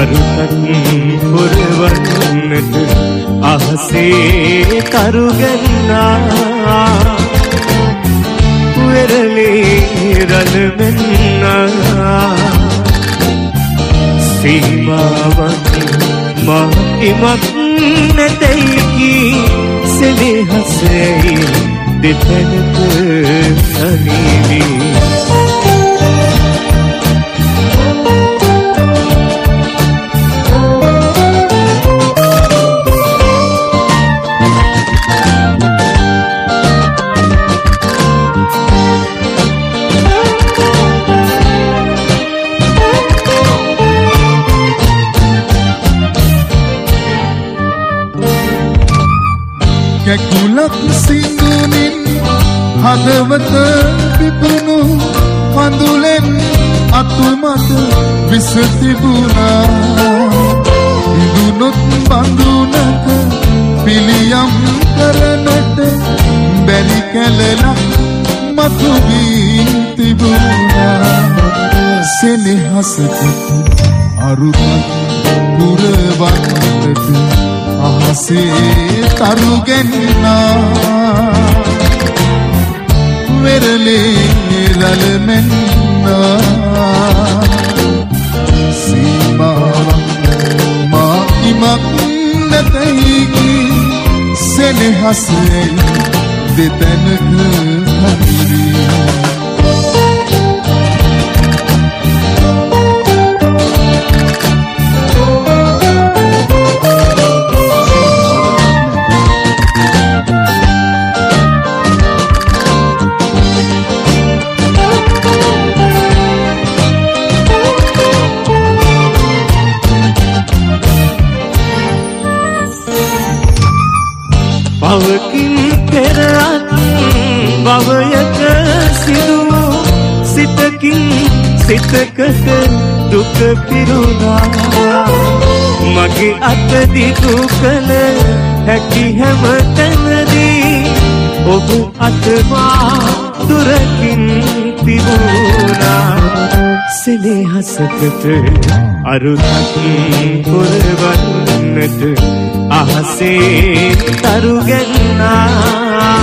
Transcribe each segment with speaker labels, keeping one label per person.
Speaker 1: අරුතක් පුරවන්නට අහසේ තරුගන්නා වෙරළේ රළමෙන්නා සීමාවක් මායිමක් නැතයි කී සෙනෙහසයි දෙතනක අනිවි
Speaker 2: කැකුලක් සිංදුනින් හදවත පිපුණු කඳුලෙන් අතුමත විස තිබුණා ඉදුනොත් බඳුනක පිළියම් කරනට බැරි කැලලක් මතු වී තිබුණා සෙනෙහසකට අරුතක් පුරවන්නට අහසේ තරුගන්නා වෙරළේ රළමෙන්නා සීමාවක් මායිමක් නැතයි සෙනෙහසයි දෙතැනක හරිරී
Speaker 1: පවකින් පෙරත් භවයක සිදු සිතකින් සිතකට දුක පිරුණා මගේ අත දිගු කළ හැකි හැම තැනදී ඔබ අතමා දුරකින් තිබුණා සෙනෙහසකට අරුතක් පුරවන්නට අහසේ තරුගන්නා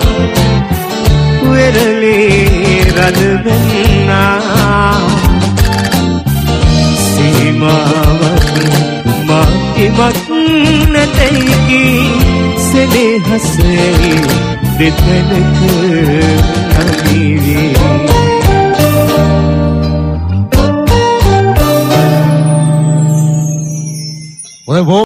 Speaker 1: වෙරළේ රළමෙන්නා සීමාවක් මායිමක් නැතයි කී සෙනෙහසයි දෙතැනක අනිවි
Speaker 2: ඔය